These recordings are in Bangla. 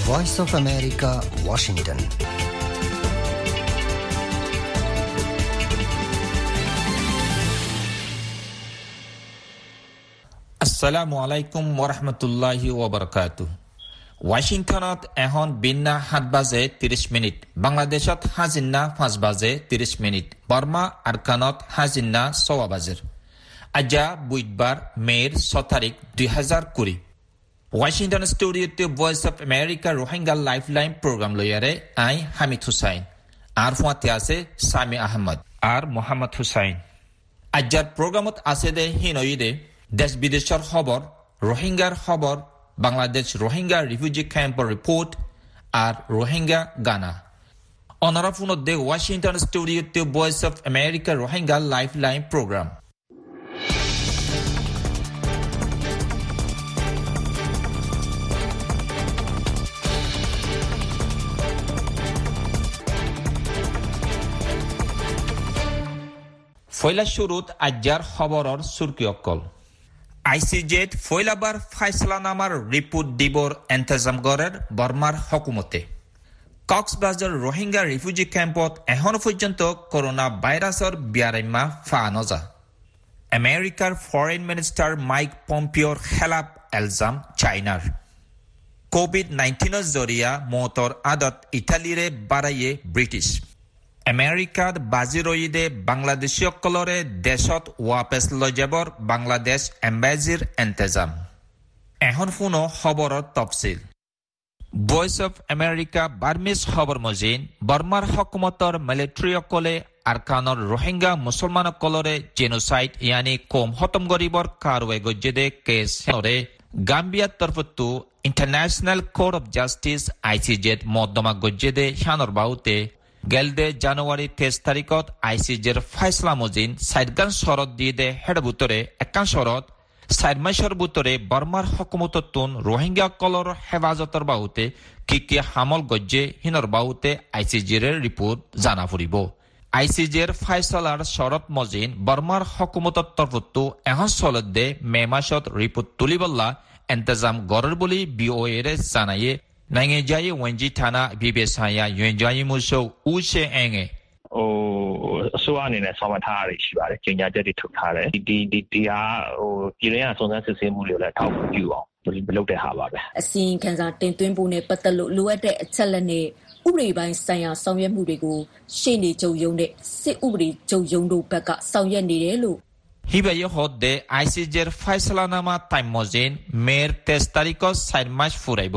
Voice of America, Washington. Assalamu alaikum wa rahmatullahi wa barakatuh. Washingtonত এখন বিন্না 7 বাজে 30 মিনিট, বাংলাদেশত হাজিন্না 5 বাজে 30 মিনিট, বর্মা আরকানত হাজিন্না 6 বাজে। আজা বুধবার মের 6 তারিখ 2020। ওয়াশিংটন স্টুডিওতে voice of America Rohingya lifeline programme লইয়ারে আই হামিদ হুসাইন আর ফুয়াতে আছে সামি আহমদ আর মোহাম্মদ হুসাইন। আজার প্রোগ্রামত আছে দে হিনইদে দেশ বিদেশের খবর, রোহিঙ্গার খবর, বাংলাদেশ রোহিঙ্গা রিফিউজি ক্যাম্পের রিপোর্ট আর রোহিঙ্গা গানা। অনারা ফোনত দে ওয়াশিংটন স্টুডিওতে voice of America Rohingya lifeline programme. ফয়লা শুরুত আজ্জার খবরর সুরকি অকল। আইসিজেড ফয়লাবার ফাইসলানামার রিপোর্ট দিবর এন্তেজাম গড়ের বর্মার হকুমতে। কক্সবাজার রোহিঙ্গা রিফিউজি ক্যাম্পত এখন পর্যন্ত করোনা ভাইরাসর বিয়ারাইমা ফা নজা। আমেরিকার ফরেন মিনিস্টার মাইক পম্পিওর খেলাপ এলজাম চাইনার। COVID-19 জরিয়া মতর আদত ইটালিরে বাড়াইয়ে British. আমেরিকাত বাজি রইদে বাংলাদেশীয় কলরে দেশত ওয়াপেস লজেবর বাংলাদেশ এম্বাসির এন্তেজাম। এখন শুনো খবরর তফসিল। ভয়েস অফ আমেরিকা বার্মিজ খবর মজিন বর্মার হকুমতর মিলিটারিসকলে আরকানর রোহিঙ্গা মুসলমানসকলরে জেনোসাইড ইয়ানি কম হতম গরিবর কারওয়ে গজ্জেদে কেস হেনরে গাম্বিয়ার তরফতু international court of justice ICJ মদ্দমা গজ্জেদে শানর বাউতে গেলদে জানুয়ারি 23 তারিখত আইসিজের ফাইসলা মজিন সাইডগান শরত দিয়ে দে হেড বুতরে একান শরত সাইড মাইশর বুতরে বর্মার হকুমততুন রোহিঙ্গা কলর হেফাজতর বাহুতে কি হামল গজ্জে হিনর বাহুতে আইসিজের রিপোর্ট জানা ফুরিব। আইসিজের ফাইসলার শরত মজিন বর্মার হকুমতর তরফতু এখন চলত দে মে মাসত রিপোর্ট তুলিবল্লা এন্তেজাম গড়ের বলি বিওএর জানায়ে নাইঙে যাই ওয়েঞ্জি থানা বিবেসায়া ইউএনজাই মুসো উশে এঙে ওဆိုအနေနဲ့ဆောင်မထားရရှိပါတယ်။ကျင်ညာချက်တွေထုတ်ထားတယ်။ဒီဟာပြည်ရင်းစုံစမ်းစစ်ဆေးမှုတွေလည်းထောက်ပြုအောင်လုပ်တဲ့ဟာပါပဲ။အစီရင်ခံစာတင်သွင်းဖို့နဲ့ပတ်သက်လို့လိုအပ်တဲ့အချက်လက်နဲ့ဥပဒေပိုင်းဆိုင်ရာဆောင်ရွက်မှုတွေကိုရှေ့နေချုပ်ရုံးနဲ့စစ်ဥပဒေချုပ်ရုံးတို့ဘက်ကဆောင်ရွက်နေတယ်လို့ হিবাইয়ে হদ্দে আইসিজের ফাইসলানামা টাইম মজিন মের 23 তারিখত 4 মাস ফুরাইব।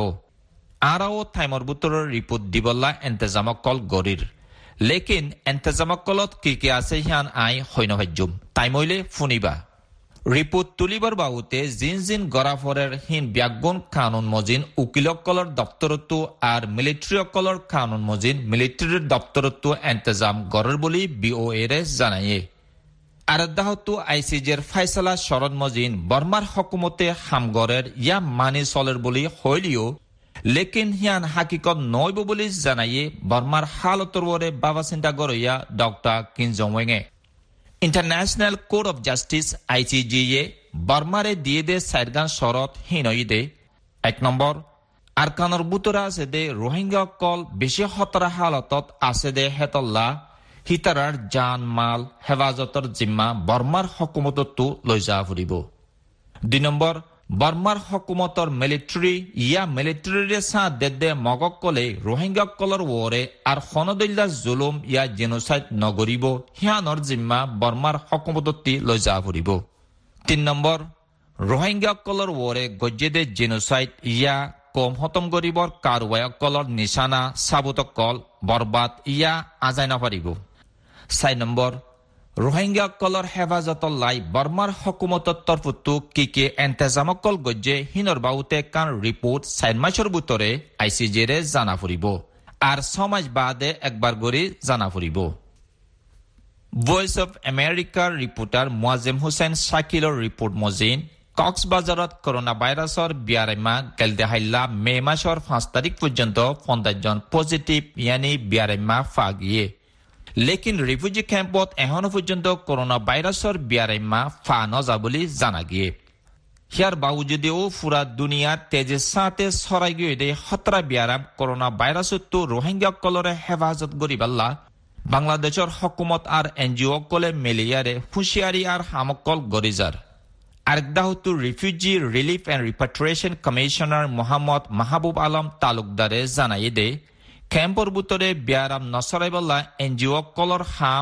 আরাও টাইমর বুতরের রিপোর্ট দিবল্লা এন্তেজামকল গরির। লেকিন এন্তেজামকলত কি আছে হিয়ান আই হইন ভাজ্যুম টাইম হইলে ফুনিবা। রিপোর্ট তুলিবার বাহুতে জিন গরাফরের হিন ব্যাগুন কানুন মজিন উকিলকলর দপ্তরত্ব আর মিলিটারিসকলর কানুন মজিন মিলিটারির দপ্তরত্ব এন্তেজাম গড়ের বলি বিওএর জানায়ে। আরদাহতু আইসিজের ফাইসলা শরদ মজিন বর্মার হকুমতে হামগরের ইয়া মানি চলের বলি হইলিও লেকিন হিয়ান হাকিকত নইব বলি জানাইয়ে বর্মার হালতর ওরে বাবা চিন্তা গরইয়া ডক্টর কিনজংওয়েঙে। International court of justice ICJ বর্মারে দিয়ে দে সাইরগান শরত হিনই দে। 1 নম্বর আরকানর বুতরা আছে দে রোহিঙ্গা কল বেশি হতরা হালতত আছে দে হেতল্লা হিতারার জান মাল হেফাজতর জিম্মা বর্মার হকুমততো লৈ যা ফুরিব। 2 নম্বর বর্মার হকুমতর মিলিটারিরে সাথ দে মগকলে রোহিঙ্গা কলর ওরে আর খনদল্লা জুলুম ইয়া জেনোসাইড নগরিব হিয়ানর জিম্মা বর্মার হকুমততি লৈ যা ফুরিব। 3 নম্বর রোহিঙ্গা কলর ওরে গজ্জেদে জেনোসাইড ইয়া কম হতম গরিবর কারওয়ায় কলর নিশানা সাবুত কল বরবাদ ইয়া আজাই না পারিব। 4 নম্বর রোহিঙ্গা কলর হেফাজতল্লাই বর্মার হকুমতর তরফতু কি এন্তেজামকল গজ্জে হিনর বাউতে কান রিপোর্ট 4 মাসের ভিতরে আইসিজেরে জানা ফুরিব আর 6 মাস বাদে একবার করে জানা ফুরিব। ভয়েস অফ আমেরিকার রিপোর্টার মুয়াজ্জেম হুসেন শাকিলর রিপোর্ট মজিন কক্সবাজারত করোনা ভাইরাসর বিয়ারাইমা গেলদেহাইল্লা মে মাসর 5 তারিখ পর্যন্ত 50 জন পজিটিভ ইয়ানি বিয়ারাইমা ফাগিয়ে। লেকিন রিফিউজি ক্যাম্পত এখনো পর্যন্ত করোনা ভাইরাসর বিয়ারাইমা ফা নজা বলি জানা গিয়ে। হিয়াৰ বাউজুদিও ফুৰা দুনিয়াত তেজে সাঁতে চৰাই গৈ দে খতৰা বিয়াৰাম কৰোনা ভাইৰাছতো ৰোহিংগাসকলৰে হেফাজত কৰিবাল্লা বাংলাদেশৰ হকুমত আৰু NGO কলে মেলিয়াৰে হুঁচিয়াৰী আৰু সামকল গৰিজাৰ আৰেকদাহতো refugee relief and repatriation commissioner Mohammad Mahbub Alam তালুকদাৰে জানাই দে কেম্পৰ বুটৰে বিয়াৰাম নচৰাইবাল্লা NGO কলৰ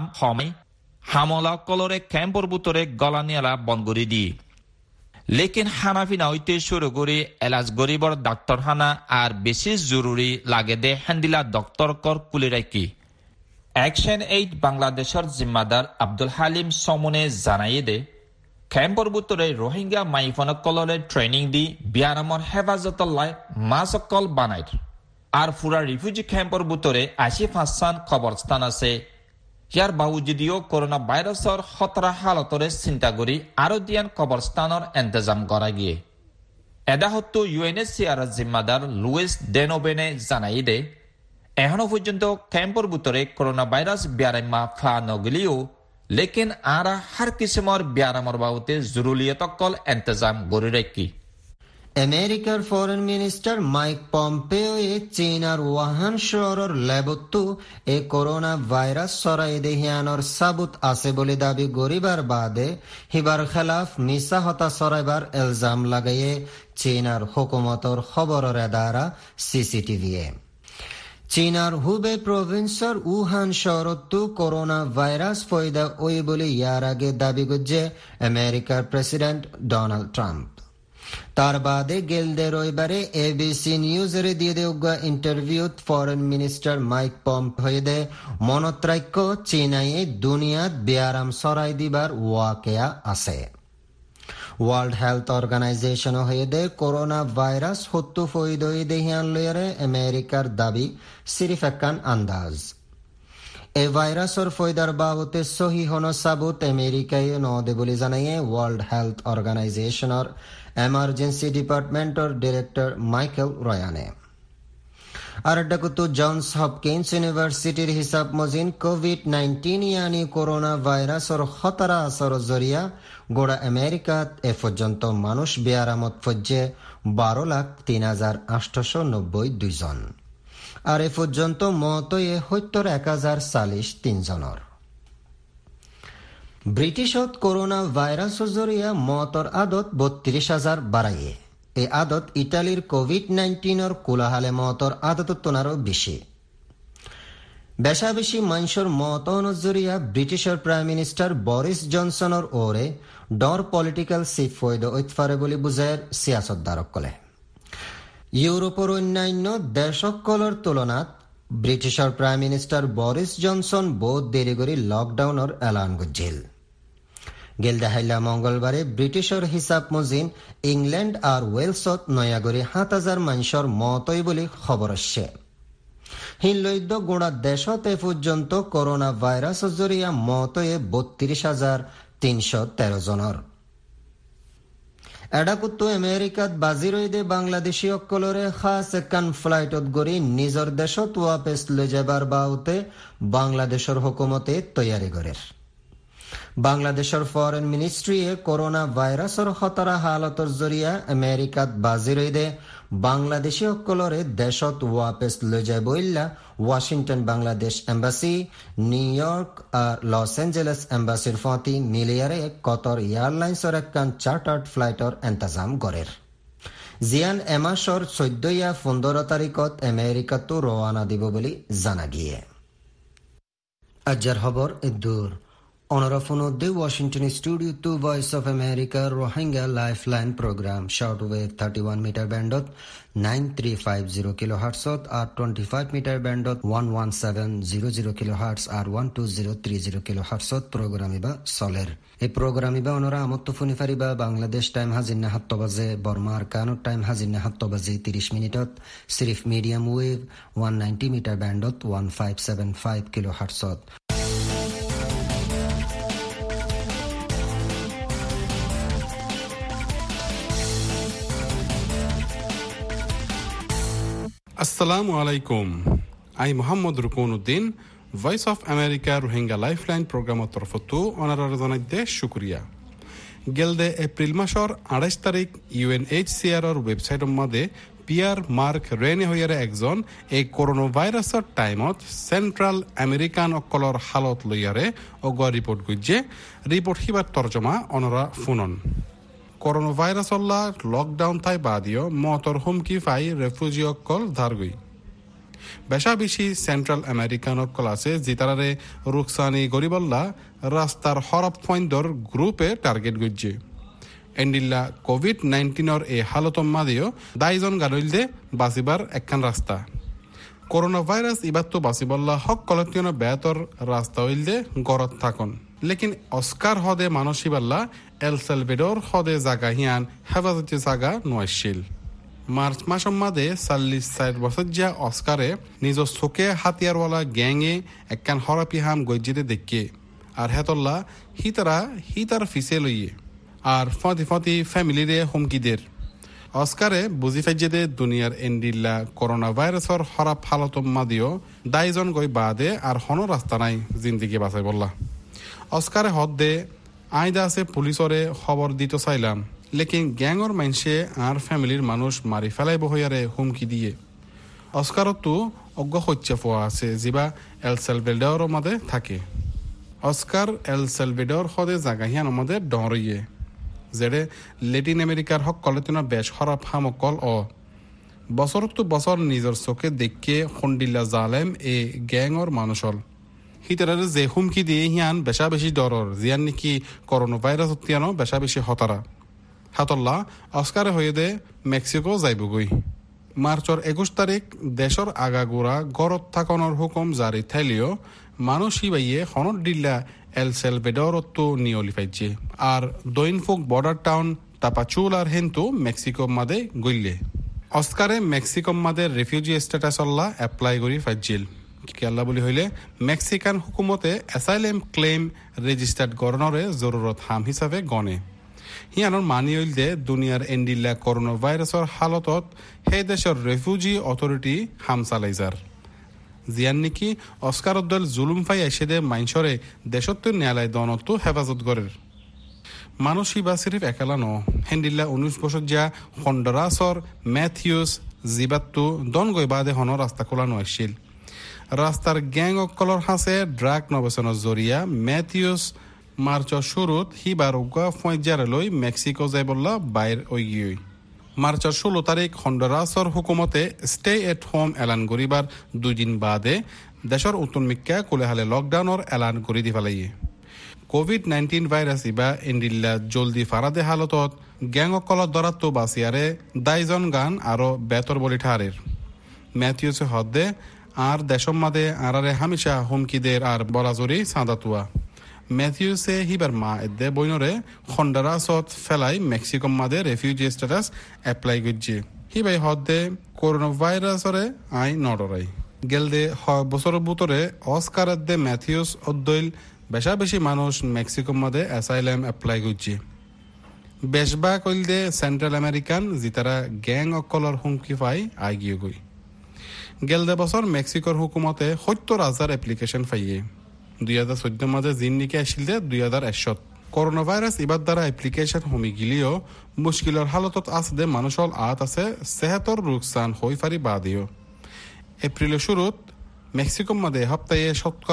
হামলা কলৰে কেম্পৰ বুটৰে গলানিয়ালা বন্ধ কৰি দিয়ে লেকিন হানাফিনা হইতে শুরু করে এলাজ গরিবর ডাক্তারখানা আর বেশি জরুরি লাগে দে হ্যান্ডিলা ডক্টর কর কুলি রাখি অ্যাকশন 8 বাংলাদেশের জিম্মাদার আব্দুল হালিম সমনে জানাই দে ক্যাম্পর বুতরে রোহিঙ্গা মাইফনকলরে ট্রেনিং দি বিয়ারামর হেফাজতল্লাই মাসকল বানাইর আর ফুরা রিফিউজি ক্যাম্পর বুতরে 85 কবরস্থান আছে ইয়াৰ বাউজুদিও কৰোনা ভাইৰাছৰ খতৰা হালতৰে চিন্তা কৰি আৰু দিয়ান কবৰস্থানৰ ইন্তজাম কৰা গিয়ে এদাহতো UNHCR জিম্মাদাৰ লুইস ডেনোবেনে জানাই দে এখনো পৰ্যন্ত কেম্পৰ বুটৰে কৰোনা ভাইৰাছ বিয়াৰামা ফা নগলিও লেকিন আৰা হার কিসমৰ বিয়াৰামৰ বাউতে জৰুৰীয়তকল ইন্তজাম কৰি ৰাখি আমেরিকার ফরেন মিনিস্টার মাইক পম্পেও চীনার ওয়াহান শহরের ল্যাবতো এ করোনা ভাইরাস ছড়াই দেহিয়ানোর সাবুত আছে বলে দাবি গরিবার বাদে হিবার খেলাফ মিছা হতা ছড়াইবার ইলজাম লাগাইয়ে চীনার হুকুমতর খবরের দ্বারা CCTV-এ চীনার হুবে প্রভিন্সর উহান শহরতো করোনা ভাইরাস পয়দা ওই বলে ইয়ার আগে দাবি করছে আমেরিকার প্রেসিডেন্ট ডোনাল্ড ট্রাম্প তার বাদে গেলদে রবিবারে ABC নিউজের দিয়ে দেওয়া ইন্টারভিউত ফরেন মিনিস্টার মাইক পম্প হয়ে দে মনত্রাক্য চীনাইয়ে দুনিয়াত বিয়ারাম সরাই দিবার ওয়াকেয়া আছে ওয়ার্ল্ড হেলথ অর্গানাইজেশন হয়ে দে করোনা ভাইরাস হত্যু ফইদই দেহিয়ান লয়ারে আমেরিকার দাবি সিরিফ একান আন্দাজ এই ভাইরাসর ফয়দার বাবতে সহি হন সাবুত আমেরিকায় নদে বলে জানাইয়ে ওয়ার্ল্ড হেলথ অর্গানাইজেশনের এমার্জেন্সি ডিপার্টমেন্টর ডিরেক্টর মাইকেল রয়ানে আর ডাকুতো জনস হপকিন্স ইউনিভার্সিটির হিসাব মজিন COVID-19 ইয়ানি করোনা ভাইরাসর খতরা আসর জরিয়া গোড়া আমেরিকাত এ পর্যন্ত মানুষ বিয়ারামত ফজ্জে 12,03,892 জন আর এ পর্যন্ত মতয়ে 70,143 জনের ব্রিটিশত করোনা ভাইরাস জরিয়া মতর আদত 32,000 বাড়াইয়ে এই আদত ইটালির COVID-19 কোলাহালে মতর আদত তোনারও বেশি বেশা বেশি মানুষের মত অনুজরিয়া ব্রিটিশের প্রাইম মিনিস্টার বরিস জনসনের ওরে ডর পলিটিক্যাল সিফ ফয়দ ঐতফারে বলে বুঝায় সিয়াসতদারক কলে ইউরোপের অন্যান্য দেশসকলের তুলনাত ব্রিটিশের প্রাইম মিনিস্টার বরিস জনসন বহুত দেরি করে লকডাউনের এলান করছিল গেলদাহাইলা মঙ্গলবারে ব্রিটিশের হিসাব মজিন ইংল্যান্ড আর ওয়েলসত নয়াগরি 7,000 মানুষের মতই বলে খবর আসছে হিনলৈদ্য গোড়া দেশত এ পর্যন্ত করোনা ভাইরাস জরিয়া মতয়ে 32,313 জনের এডাকুত্তু আমেরিকাত বাজিরইদে বাংলাদেশী অকলরে খাস একান ফ্লাইটত গড়ি নিজর দেশত ওয়াপেস লৈ যাবার বাউতে বাংলাদেশের হুকুমতে তৈয়ারি গড়ের বাংলাদেশের ফরেন মিনিস্ট্রি করোনা ভাইরাসের খতরা হালতর জরিয়া আমেরিকাত বাজিরইদে বাংলাদেশী অকলরে দেশত ওয়াপেস লৈ যায় বইল্লা Washington Bangladesh embassy New York আর লস এঞ্জেলেস এম্বাসির ফতি মিলিয়ারে কতর এয়ারলাইন্সের একখান চার্টার্ড ফ্লাইটর ইন্তজাম গড়ের জিয়ান এমাসর 14 তারিখত আমেরিকাত রওনা দিব বলে জানা গিয়ে আজর খবর দূর অনরাফুনউদ্দে Washington studio to voice of America Rohingya lifeline programme shortwave 31 metre ব্যান্ডত 9350 কিলোহার্টজত আর 25 মিটার ব্যান্ডত 11700 কিলোহার্টজ আর 12030 কিলোহার্টজত প্রোগ্রামিবা চলের এই প্রোগ্রামিবা অনরা আমত্ত ফুনি ফারিবা বাংলাদেশ টাইম হাজির 7 বাজে বর্মার কানুর টাইম হাজির 7 বাজে 30 মিনিটত সিরিফ মিডিয়াম ওয়েভ 190 মিটার ব্যান্ডত 1575 কিলোহার্টজত আসসালামু আলাইকুম আই Mohammad Ruknuddin voice of America Rohingya lifeline প্রোগ্রামের তরফতো অনারার জানাইতে শুক্রিয়া গেলদে এপ্রিল মাসৰ 28 তাৰিখ UNHCRৰ ৱেবছাইটৰ মতে পিয়াৰ মাৰ্ক ৰেনে হৈয়াৰে একজন এই কৰোনা ভাইৰাছৰ টাইমত চেন্ট্ৰাল আমেৰিকান অকলৰ হালত লৈয়াৰে অগোৱা ৰিপৰ্ট গুজে ৰিপৰ্ট হিবাৰ তৰ্জমা অনৰা ফুনন কৰোনা ভাইৰাছল্লা লকডাউন থাই বাদিও মতৰ হুমকি ফাই ৰেফিউজি অকল ধাৰগৈ বেশা বেশি সেন্ট্রাল আমেরিকান অকল আছে জিতারারে রুকসানি গরিবল্লা রাস্তার হরপ পয়েন্টর গ্রুপে টার্গেট গুজে এন্ডিল্লা কোভিড-19 এই হালতম মাদিও দাইজন গাড়িলদে বাঁচিবার একখান রাস্তা করোনা ভাইরাস ইবার তো বাঁচিবল্লা হক কলতিয়ন বেতর রাস্তা হইলদে গরত থাকন লেকিন অস্কার হদে মানসিবাল্লা এল সালভেডর হদে জাগা হিয়ান হেফাজতি জাগা নয়শীল মার্চ মাসের মাঝে 40 বছর যা অস্কারে নিজ চোখে হাতিয়ারওয়ালা গ্যাংয়ে একখান হরাপি হাম গজ্জিতে দেখে আর হেতল্লা হিতার ফিসে লইয়ে আর ফতি ফ্যামিলিরে হুমকিদের অস্কারে বুঝি ফেজে দুনিয়ার এন্ডিল্লা করোনা ভাইরাসর হরাপ হালতম মাদিও দাইজন গই বাদে আর হন রাস্তা নাই জিন্দিগি বাঁচাই বললা অস্কারে হদ দে আইদা আছে পুলিশরে খবর দিতে চাইলাম লেকিন গ্যাংর মাইনসে আর ফ্যামিলির মানুষ মারি ফেলাইব হইয়ারে হুমকি দিয়ে অস্কারতো অজ্ঞ হত্যা পোৱা আছে যিবা এল সালভেডর মধ্যে থাকে অস্কার এল সালভেডর হদে জাগাহিয়ান মধ্যে ডরিয়ে যেড়ে লেটিন আমেরিকার হক কলেতিন বেশ হরাপ হামকল বছরতো বছর নিজের চোখে দেখে খন্ডিল্লা জালেম এ গ্যাংর মানুষল হিতারে যে হুমকি দিয়ে হিয়ান বেশা বেশি ডরর জিয়ান নাকি করোনা ভাইরাস তিয়ানো বেশা বেশি হতারা হাতল্লা অস্কারে হয়ে দে মেক্সিকো যাইবগৈ মার্চর 21 তারিখ দেশর আগাগোড়া গরত থাকনের হুকুম জারি থাইলেও মানুষ হিবাইয়ে হনত দিল্লা এল সালভেডরতো নিয়লি পাইছে আর দৈনফুক বর্ডার টাউন তাপাচুলার হেন্তু মেক্সিকো মাদে গইলে অস্কারে মেক্সিকো মাদে রেফিউজি স্ট্যাটাসল্লা এপ্লাই করি ফাইছিল কেলা বলি হইলে মেক্সিকান হুকুমতে অ্যাসাইলেম ক্লেম রেজিস্টার্ড গণরে জরুরত হাম হিসাবে গণে হিয়ানোর মানি হইল দে দুনিয়ার এন্ডিল্লা করোনা ভাইরাসর হালতত সেই দেশের রেফিউজি অথরিটি হাম চালাইজার জিয়ান নাকি অস্কার দল জুলুম ফাই এসে দে মাইনসরে দেশত্ব ন্যায়ালয় দনতো হেফাজত গড়ের মানুষ হিবা সিরিফ একালা ন হেন্ডিল্লা 19 বছর যা হন্ডরাসর ম্যাথিউস জিবাত্তু দন গই বাদে হন রাস্তা খোলা নয়শীল রাস্তার গ্যাং অকলর হাসে ড্রাগ নবেচনের জরিয়া ম্যাথিউস মার্চর শুরুত হিবার উগা ফয়জারলৈ মেক্সিকো যাই বললা বাইর ওইগিয়ে মার্চর 16 তারিখ হন্ডুরাসর হুকুমতে স্টে এট হোম এলান করিবার 2 দিন বাদে দেশর উত্তরমিক্কা কুলেহালে লকডাউনের এলান করে দি ফেলাইয়ে কোভিড-19 ভাইরাস ইবা ইন্ডিল্লা জলদি ফারাদে হালতত গ্যাং অকলর দরাত্তো বাসিয়ারে দাইজন গান আরো বেতর বলি ঠারের ম্যাথিউসে হদ্দে আর দেশম মাদে আরারে হামিশা হুমকিদের আর বরাজরি সাঁদাতুয়া ম্যাথিউসে হিবার মা এদে বইনরে হন্ডুরাসত ফেলাই মেক্সিকো মাদে রেফিউজি স্ট্যাটাস এপ্লাই করছে হিবাই হদ্দে করোনা ভাইরাসরে আই নডরাই গেলদে বছর বুতরে অস্কার দে ম্যাথিউস অদ্দইল বেশা বেশি মানুষ মেক্সিকো মাদে অ্যাসাইলাম এপ্লাই করছে বেশবা কইলদে সেন্ট্রাল আমেরিকান জিতারা গ্যাং অকলর হুমকি ফাই আগিয়ে গই গেলদে বছর মেক্সিকোর হুকুমতে 70,000 এপ্লিকেশন ফাইয়ে 2014 মাঝে জিন নিকে আসিল দে 2021 করোনা ভাইরাস ইবার দ্বারা এপ্লিকেশন হমি গিলিও মুশকিলের হালতত আছে দে মানুষল আত আছে সেহতর রুকসান হই ফারি বাদিও এপ্রিলের শুরুত মেক্সিকো মাঝে সপ্তাহে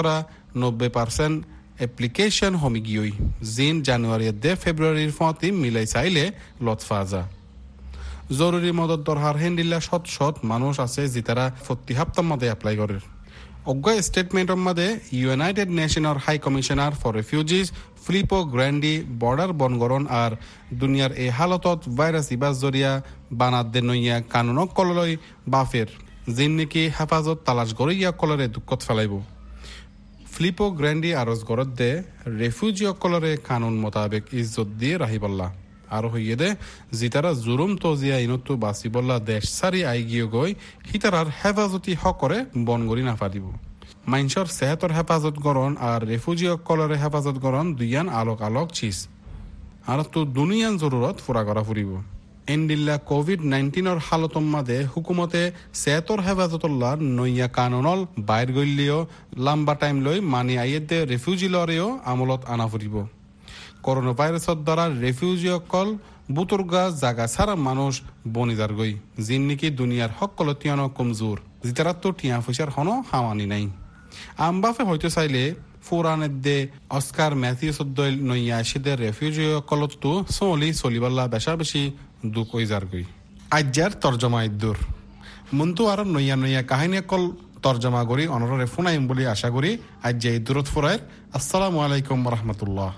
90% এপ্লিকেশন হমি গিয়ে জিন জানুয়ারি দে ফেব্রুয়ারির ফতি মিলাই চাইলে লতফাজা জরুরি মদত দরহার হেন্ডিল্লা শত মানুষ আছে যেতারা প্রতি সপ্তাহ মধ্যে এপ্লাই করে অজ্ঞ স্টেটমেন্টের মধ্যে ইউনাইটেড নেশনের high commissioner for refugees Filippo Grandi border বনগরণ আর দুনিয়ার এই হালতত ভাইরাস ইবাস জরিয়া বানাত দে নইয়া কানুনক কললৈ বাফের জিন নাকি হেফাজত তালাশ গড়িয়া কলরে দুঃখত ফেলাইব ফিলিপো গ্র্যান্ডি আরজ গরত দে রেফিউজি অকলরে কানুন মোতাবেক ইজ্জত দিয়ে রাহিবল্লা আর হইয়ে দে জিতারা জুরুম তজিয়া ইনতো বাসিবল্লা দেশ সারি আইগিয়ে গই হিতারার হেফাজতি হকরে বনগরি না ফাদিব মাইনসর সেহতর হেফাজত গরণ আর রেফিউজি অকলরে হেফাজত গরণ দুইয়ান আলোক চিজ আর তো দুনিয়ান জরুরত ফুরা করা ফুরিব এন্ডিল্লা কোভিড-19 হালতম মাদে হুকুমতে সেহতর হেফাজতুল্লাহ নইয়া কানুনল বাইর গইলিও লম্বা টাইম লৈ মানি আইয়ে দে রেফিউজি লরেও আমলত আনা ফুরিব করোনা ভাইরাসের দ্বারা রেফিউজি অকল বুতুর্গা জাগা সারা মানুষ বনিদার গই জিন নিকি দুনিয়ার হকল তিয়ানো কমজোর জিতারা তো টিয়া পয়সার হনো হাওয়ানি নাই আমবাফে হয়তো চাইলে ফুরানের দে অস্কার ম্যাথিউস দল নইয়া এসেদের রেফিউজি অকলতো সলি সলিবাল্লা বেশা বেশি দুঃখ যার গই আজ্জার তর্জমা ইদ্দুর মন্তু আর নইয়া নইয়া কাহিনী অকল তর্জমা করি অনরে ফোনাইম বলে আশা করি আজ যে দূরত ফুরায়ের আসসালামু আলাইকুম রহমতুল্লাহ।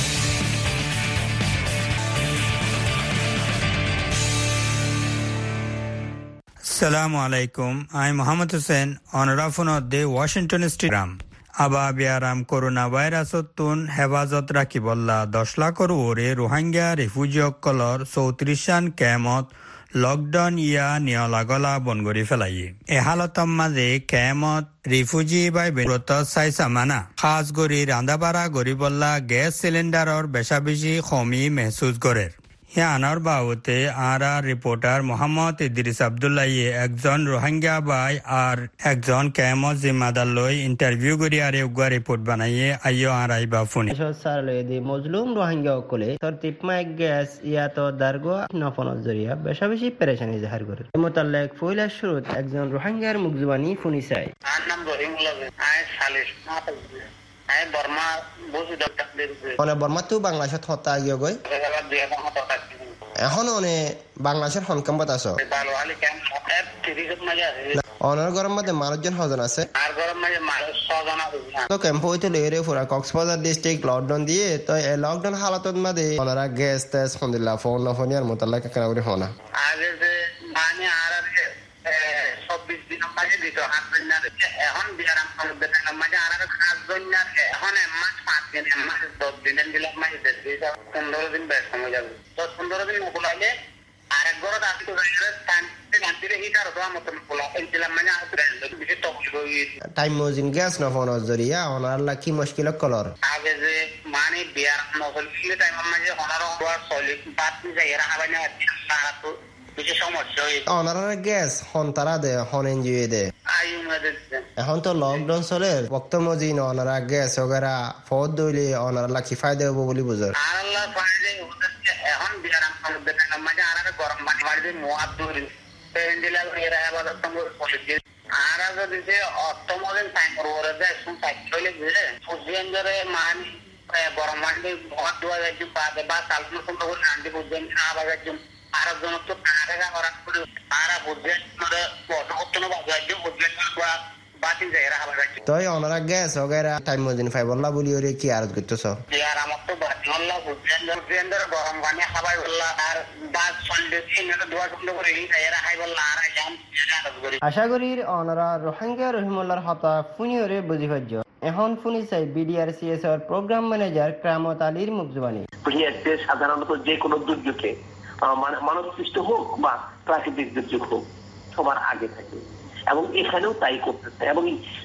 Assalamu alaikum. I'm Muhammad Hussain on Rafun of the Washington Instagram. Aba biaram coronavirus tun hevazat rakibolla 10 lakh ore Rohingya refugee kolor 34 kemot lockdown ইয়া নিয়লাগলা বনগরি ফেলাই এ হালতম মাঝে কেমত রিফিউজি বাই বেরত চাইছা মানা খাস গরি রান্দাবাড়া গরিবল্লা গ্যাস সিলিন্ডারর বেশা বেশি কমি মেহসুস করে আনার বাবতে আরা রিপোর্টার মোহাম্মদ ইদ্রিস আব্দুল্লাহ একজন রোহিঙ্গা বাই আর একজন কেমত জিম্মাদার লই ইন্টারভিউ করি আর উগা রিপোর্ট বানাইয়ে আইও আর আইবা ফোনে সালে দি মজলুম রোহিঙ্গা কলে তোর তিপমা গ্যাস ইয়া তো দারগো নফনজ জরিয়া বেশা বেশি পেরেশানি জাহির করে মোতাল্লাক ফুইলা শুরুত একজন রোহিঙ্গার মুখজবানি ফুনি চাই আর নাম রহিমুল্লাহ আই সালিশ আই বর্মা বুঝি ডক্টর মানে বর্মা তো বাংলাদেশত হতা গিয়ে গই এখন অনে বাংলাদেশের হনকাম্বত আছো অনার গরম মধ্যে মানুষজন হজন আছে তো ক্যাম্প হইতে লেরে পুরা কক্সবাজার ডিস্ট্রিক্ট লকডাউন দিয়ে তো এই লকডাউন হালাতত মধ্যে ওনারা গ্যাস তেস আলহামদুলিল্লাহ ফোন নফনিয়ার মোতাল্লাহ কেন করে হনা আগে যে মানে আর 24 দিন মাঝে দিত হাত বন্যার এখন বিয়ারাম করবে না মাঝে আর হাত বন্যার এখন মাস 5 দিন মাস 10 দিন দিলাম মাঝে 15 দিন বেশ সময় যাবে 10-15 দিন বলাইলে আর এক গরত আসতে যাইরে শান্তিরে হিটার দোয়া মত বলা ইনতিলাম মানে আসতে বেশি তকলিফ টাইম মোজিন গ্যাস নফনজ জরিয়া ওনার লা কি মুশকিল কলর আগে যে মানে বিয়ারাম নকল ফিলে টাইম মাঝে ওনারও দোয়া সলিড বাত যাইরা হাবানা তারা তো বেশি সমস্যা হয় ওনারা গ্যাস হন তারা দে হন এনজিও দে এখন তো লকডাউন চলে বক্তমজিন ওনারা গ্যাস ওগেরা ফদ দইলে ওনারা লাকি ফায়দা হবো বলি বুঝর আল্লাহ ফায়দা হচ্ছে এখন বিয়ারাম করবে না মাঝে আর গরম পানি মারবে মুয়াদ দূর পেন্ডিলা এরা আবার সঙ্গে পলিসি আর যদি যে অষ্টমদিন টাইম করে যায় শুন টাইম চলে গেলে ফুজিয়ান ধরে মান গরম পানি মুয়াদ দোয়া যাচ্ছে বাদে বা কালকে তোমরা বলে আন্টি ফুজিয়ান আবার যাচ্ছে আর জন তো টাকা করা করে আর ফুজিয়ান ধরে পটকতনো বাজার ফুজিয়ান বা বাতি যায়রা আবার যাচ্ছে তো ওনারা গ্যাস ওগেরা টাইম মোজিন ফাইবল্লা বলি ওরে কি আর করতেছ আর আমার তো বাতি আল্লাহ ফুজিয়ান ধরে গরম পানি খাবাই বললা আর বাদ সন্ধ্যে সিনেটা দোয়া বন্ধ করে এরা খাই বললা আর জান আশা করি ওনারা রোহিঙ্গা রহিমুল্লাহর হতা ফুনিওরে বুঝি পাজ্য এখন ফুনি চাই বিডিআরসিএস এর প্রোগ্রাম ম্যানেজার কামত আলীর মুখজবানি সাধারণত যে কোনো দুর্যোগে মানব সৃষ্ট হোক বা প্রাকৃতিক দুর্যোগ হোক সবার আগে থাকে এবং এখানেও তাই করতেছে এবং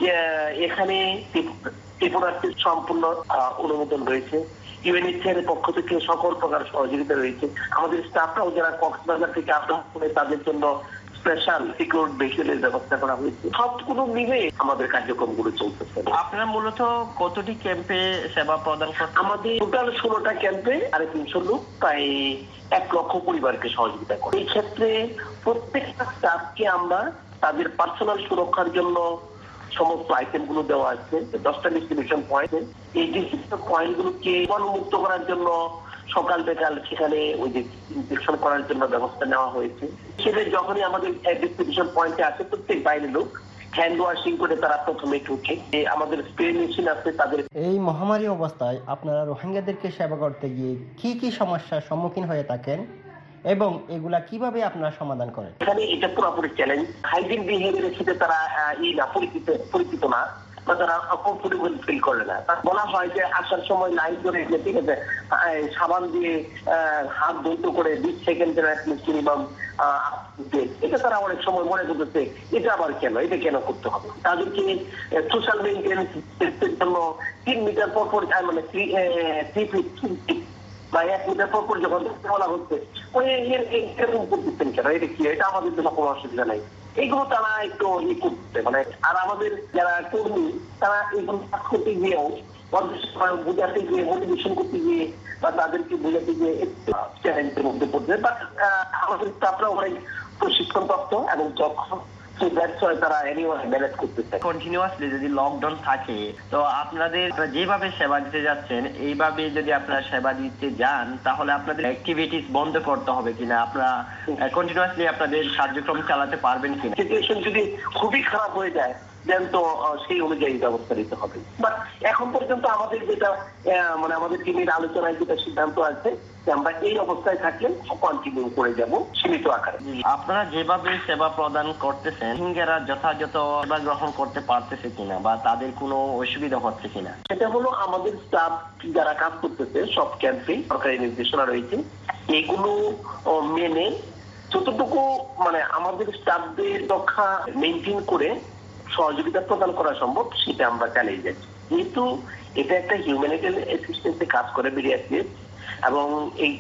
এখানে ত্রিপুরাতে সম্পূর্ণ অনুমোদন রয়েছে ইউএনএইচসিআর এর পক্ষ থেকে সকল প্রকার সহযোগিতা রয়েছে আমাদের স্টাফরাও যারা কক্সবাজার থেকে আসলে তাদের জন্য স্পেশাল সিকিউর ভেহিকলের ব্যবস্থা করা হয়েছে সবগুলো মিলে আমাদের কার্যক্রমগুলো চলতেছে আপনারা মূলত কতটি ক্যাম্পে সেবা প্রদান করছেন আমাদের টোটাল 16টা ক্যাম্পে 350 লোক প্রায় 1 লক্ষ পরিবারকে সহযোগিতা করে এই ক্ষেত্রে প্রত্যেকটা স্টাফকে আমরা তাদের পার্সোনাল সুরক্ষার জন্য সমস্ত আইটেম গুলো দেওয়া আছে 10টা ডিস্ট্রিবিউশন পয়েন্ট এই ডিস্ট্রিবিউশন পয়েন্ট গুলোকে মুক্ত করার জন্য সকাল বিকাল সেখানে ওই যে ইনফেকশন করার জন্য ব্যবস্থা নেওয়া হয়েছে সেটা যখনই আমাদের ডিস্ট্রিবিউশন পয়েন্টে আসে প্রত্যেক বাইরে লোক হ্যান্ড ওয়াশিং করে তারা প্রথমে ঢুকে আমাদের স্প্রে মেশিন আছে তাদের এই মহামারী অবস্থায় আপনারা রোহিঙ্গাদেরকে সেবা করতে গিয়ে কি কি সমস্যার সম্মুখীন হয়ে থাকেন এবং এগুলা কিভাবে আপনারা সমাধান করেন এখানে এটা পুরোপুরি চ্যালেঞ্জ হাইজিন বিহেভিয়ারের সাথে তারা পরিচিত না বা তারা কমফোর্টেবল ফিল করে না বলা হয় যে আসার সময় লাইন করে ঠিক আছে সাবান দিয়ে হাত ধৌত করে 20 সেকেন্ডের মিনিমাম এটা তারা অনেক সময় মনে করতেছে এটা আবার কেন এটা কেন করতে হবে তাদেরকে সোশ্যাল মেইনটেন্যান্সের জন্য 3 মিটার পর মানে 3 ফিট বা 1 মিটার পর যখন বলা হচ্ছে এরকম করতেছেন কেন এটা কি এটা আমাদের জন্য কোনো অসুবিধা নাই এগুলো তারা একটু করতে মানে, আর আমাদের যারা কর্মী তারা এগুলো কাজ করতে গিয়েও বোঝাতে গিয়ে মোটিভেশন করতে গিয়ে বা তাদেরকে বোঝাতে গিয়ে একটু চ্যালেঞ্জের মধ্যে পড়ছে। বাট আমাদের স্টাফরা অনেক প্রশিক্ষণপ্রাপ্ত এবং দক্ষ, কন্টিনিউয়াসলি যদি লকডাউন থাকে তো আপনাদের যেভাবে সেবা দিতে যাচ্ছেন এইভাবে যদি আপনারা সেবা দিতে যান তাহলে আপনাদের অ্যাক্টিভিটিস বন্ধ করতে হবে কিনা, আপনারা কন্টিনিউয়াসলি আপনাদের কার্যক্রম চালাতে পারবেন কিনা? সিচুয়েশন যদি খুবই খারাপ হয়ে যায় দেন তো সেই অনুযায়ী ব্যবস্থা নিতে হবে। বাট এখন পর্যন্ত আমাদের যেটা মানে আমাদের টিমের আলোচনায় যেটা সিদ্ধান্ত আছে যে আমরা এই অবস্থায় থাকলে কন্টিনিউ করে যাব সীমিত আকারে। আপনারা যেভাবে সেবা প্রদান করতেছেন রোহিঙ্গারা যথাযথ সেবা গ্রহণ করতে পারতেছে কিনা বা তাদের কোনো অসুবিধা হচ্ছে কিনা? সেটা হলো আমাদের স্টাফ যারা কাজ করতেছে সব ক্যাম্পে সরকারি নির্দেশনা রয়েছে, এগুলো মেনে যতটুকু মানে আমাদের স্টাফদের রক্ষা মেনটেন করে সহযোগিতা প্রদান করা সম্ভব সেটা আমরা চালিয়ে যাচ্ছি। যেহেতু এটা একটা হিউম্যানিটেরিয়ান অ্যাসিস্ট্যান্সে কাজ করে বিডিআরসিএস এবং এই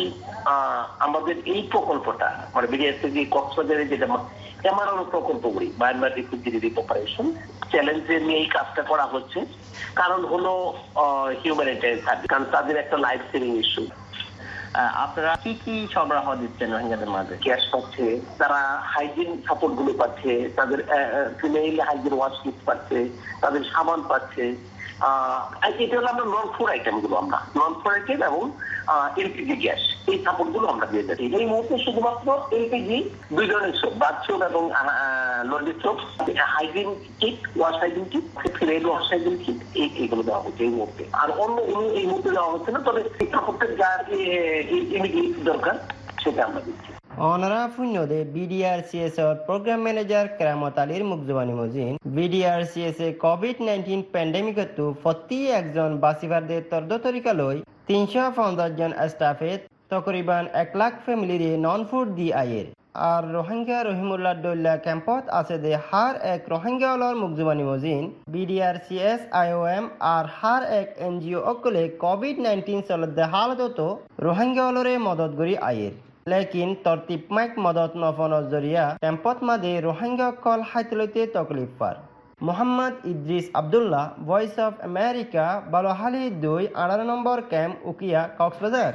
আমাদের এই প্রকল্পটা মানে বিডিআরসিএস যে কক্সবাজারে যেটা এমআরআর প্রকল্প করি মায়ানমার রিফিউজি রিলিফ অপারেশন চ্যালেঞ্জে নিয়ে এই কাজটা করা হচ্ছে। কারণ হলো হিউম্যানিটেরিয়ান সার্ভিস, কারণ তাদের একটা লাইফ সেভিং ইস্যু। আপনারা কি কি সরবরাহ দিচ্ছেন রোহিঙ্গাদের মাঝে? গ্যাস পাচ্ছে, তারা হাইজিন সাপোর্ট গুলো পাচ্ছে, তাদের ফিমেল হাইজিন ওয়াশ কিট পাচ্ছে, তাদের সাবান পাচ্ছে। এটা হলো আমরা নন ফুড আইটেম গুলো, আমরা নন ফুড আইটেম এবং এলপিজি গ্যাস এই সাপোর্ট গুলো আমরা দিয়ে যাচ্ছি। এই মুহূর্তে শুধুমাত্র এলপিজি 2 ধরনের সোপ, বাথ সোপ এবং laundry soap, hygiene kit, wash hygiene kit, female wash hygiene kit এইগুলো দেওয়া হচ্ছে এই মুহূর্তে। আর অন্য এই মুহূর্তে দেওয়া হচ্ছে না, তবে সাপোর্টের যার ইমিডিয়েট দরকার সেটা আমরা দিচ্ছি। অনারা ফুন্যদে বিডিআরসিএস এর প্রোগ্রাম ম্যানেজার কেরামত আলীর মুখজবানি মজিন বিডিআরসিএস এ কোভিড-19 প্যান্ডেমিকত 41 জন বাসিভারদের তর্দ তরিকা লই 350 জন স্টাফে তকরিবান 1 লাখ ফ্যামিলিরে নন ফুড দি আয়ের। আর রোহিঙ্গা রহিমুল্লাহ দোল্লা ক্যাম্পত আছে দে হার এক রোহিঙ্গা অলর মুখজবানি মজিন বিডিআরসিএস আইওএম আর হার এক এনজিও অকলে কোভিড-19 চলতে হালত রোহিঙ্গা অলরে মদত গরি আয়ের। লেকিন তরতিব মাইক মদত নফনের জরিয়া ক্যাম্পত মাদে রোহিঙ্গা কল হাইতলইতে তকলিফ পার। Mohammad Idris Abdullah, voice of America, Balukhali 2 18 number camp, Ukhia, Cox's Bazar.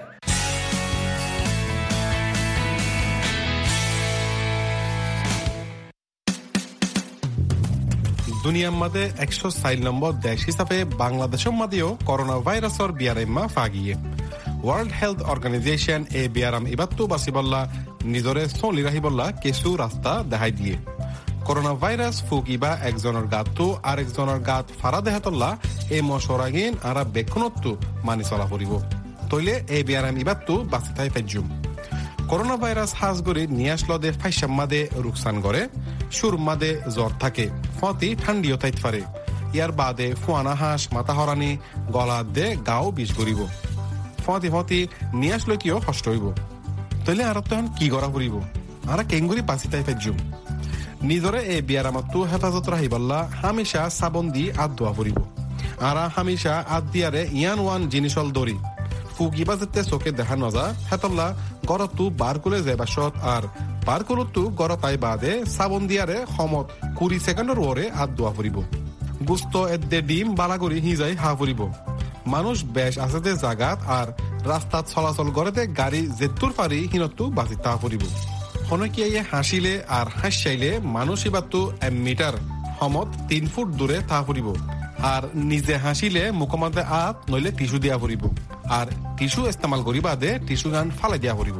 দুনিয়ার মাঝে 104 নম্বর দেশ হিসাবে বাংলাদেশের মাঝেও করোনা ভাইরাসের বিয়ারেমা ফাগিয়ে ওয়ার্ল্ড হেলথ অর্গানাইজেশন এ বিয়ারাম ইবাত্তু বাসিবল্লা নিজরে চলি রাহিবল্লা কিছু রাস্তা দেখাই দিয়ে করোনা ভাইরাস ফুকিবা একজনের গাতটো আর একজনের গাত ফারা দেহাতল্লা এই মশরাগিন আর বেক্ষণত্ব মানি চলা পড়িব তইলে এই বিয়ারাম ইবাত্তু বাসিতাই ফেজুম করোনা ভাইরাস হাজ গড়ি নিয়ে আসলো দে ফাইসাম মাদে রুকসান করে সুর মাদে জ্বর থাকে ফতি ঠান্ডিও তাইত পারে ইয়ার বাদে ফুয়ানা হাঁস মাথা হরানি গলা দে গাও বিষ গড়িব ফতি ফতি নিয়ে আসলো কিও কষ্ট হইব তইলে আর তখন কি গড়া ফুরিব আর কেঙ্গুরি বাসিতাই ফেজুম নিজরে এই বিয়ারামাত্তু হেফাজত রাহিবাল্লা হামেশা সাবন দি আত দোয়া ফুরিব আর হামেশা আত দিয়ারে ইয়ান ওয়ান জিনিসল দরি ফুগিবা যেতে চোখে দেখা নজা হেতল্লা গড়তু বার করে যে বাসত আর বার করতু গড় তাই বাদে সাবন দিয়ারে সমত 20 সেকেন্ডের ওরে আত দোয়া ফুরিব গুস্ত এদ্দে ডিম বালাগরি হিজাই হা ফুরিব মানুষ বেশ আছে যে জাগাত আর রাস্তাত চলাচল গড়েতে গাড়ি জেতুর পারি হিনতু বাজি তা ফুরিব হনকিয়ে হাসিলে আর হাসিলে মানুষ এবারতো 1 মিটার সমত 3 ফুট দূরে তা ফুরিব আর নিজে হাসিলে মুখমাতে আত নইলে টিস্যু দিয়া ফুরিব আর টিস্যু ইস্তেমাল করি বাদে টিস্যু গান ফালাই দিয়া ফুরিব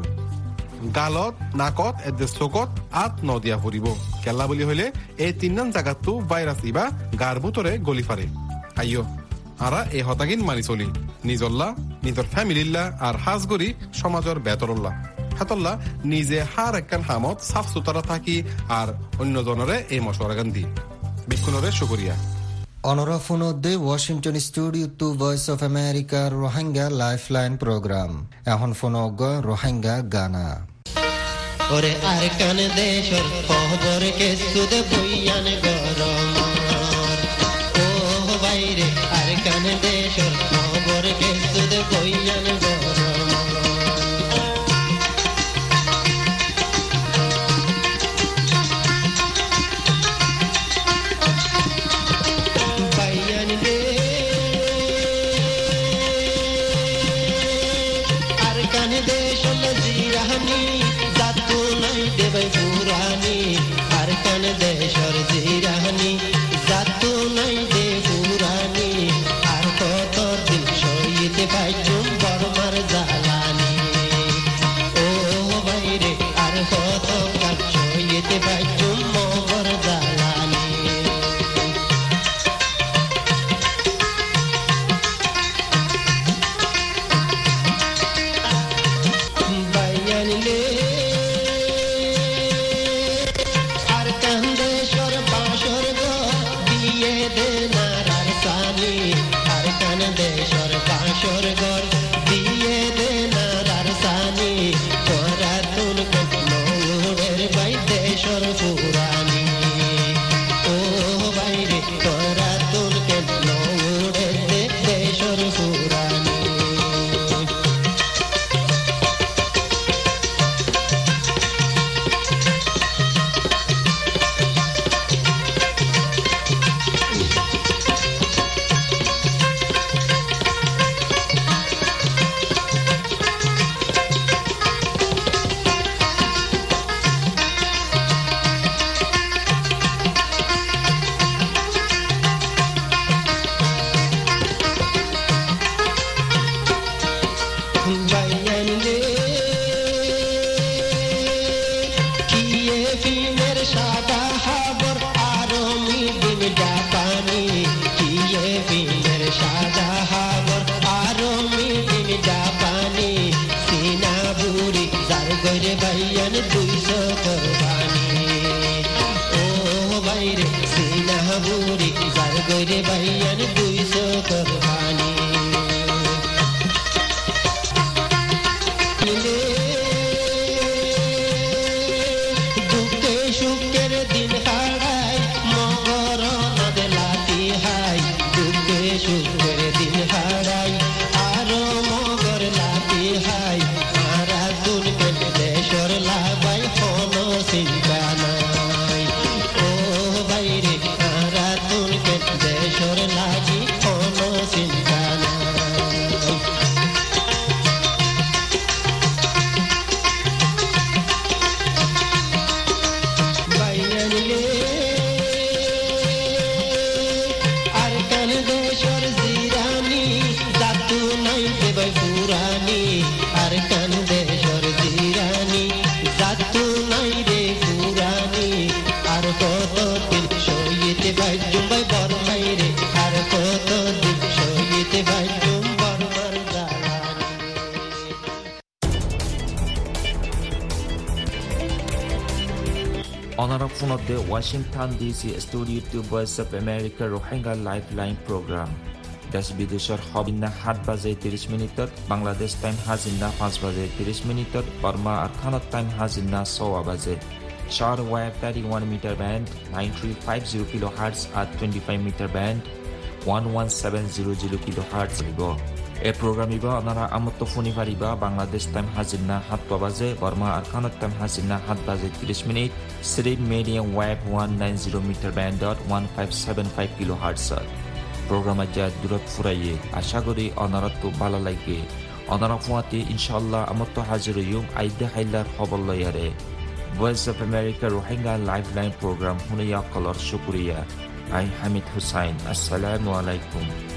গালত নাকত এদে চকত আত ন দিয়া ফুরিব কেলা বলি হইলে এই 3 জায়গাতো ভাইরাস ইবা গার ভিতরে গলি ফারে আইয়ো আরা এই হতাগিন মানি চলি নিজল্লা নিজর ফ্যামিলিল্লা আর হাজ গরি সমাজের বেতরল্লা হাতল্লা নিজে হার একখান হামত সাফ সুতরা থাকি আর অন্য জনরে এই মশওয়ারাগান দি বিক্ষুনরে শুকরিয়া অনরা ফোনদে Washington studio to voice of America Rohingya lifeline programme এখন ফোনগ রোহিঙ্গা গানা ওরে আর কান দেশর খবর কে সুদে বইয়ান গরম ও বাইরে আর কান দেশর খবর কে সুদে বইয়ান গরম সইতে বাইজুম মগর জালানি বাইয়ানলে আর কান্দে সর বাসর গো বিয়ে দে নারার সানি আর কান্দে সর বাসর গো বিয়ে দে নারার সানি তোরা তুল কমলের বাইতে সর পুরানি ও বাইরে তোরা তুল কমলের দে সর পুরানি বাইয়ানলে কিয়ে ফিমের সাদা হাবর আরো মিডিম জাপানি কিয়ে ফিমের সাদা হাবর আরো মিডিম জাপানি সিনা বুড়ি যার গরে বাইয়ান 200 কোরবানি ও বাইরে সিনা বুড়ি যার গরে বাইয়ান 200 কোরবানি দুঃখে সুখের দিন হারাই মগর নদে লাতি হাই দুঃখে সুখের দিন হারাই আরো মগর লাতি হাই আরা দুলকে দেশর লাগাই কোনো চিন্তা নাই ও বাইরে আরা দুলকে দেশর লাগি কোনো চিন্তা নাই বাইয়ানলে আর কান দেশর জিরানি জাতু নাই দেবাই পুরানি আর কান দেশর জিরানি জাতু নাই রে পুরানি আর কত দিন সইতে বাইজুম বাই বরমাই রে আর কত দিন সইতে বাইজুম বরমার Jalani Honor of the Washington DC Studio to Voice of America Rohingya Lifeline Program. দেশ বিদেশের হবিনা 7 বাজে 30 মিনিটত বাংলাদেশ টাইম হাজিনা 5 বাজে 30 মিনিটত বর্মা আর খানত টাইম হাজিনা 6 বাজে short wave 31 meter band 9350 kilohertz at 25 meter band 11700 kilohertz libo e program iba onara amotto phone pariba bangladesh time hazinna 7 baje burma ar khanat time hazinna 7 baje 30 minute stream medium wave 190 meter band .1575 kilohertz program aja durat furaye asha kori onaratto bala lage onara fuati inshallah amotto hazir yum aide hailar khobar yare Voice of America Rohingya Lifeline Program Huneya Color Shukriya. I'm Hamid Hussain. Assalamu alaikum.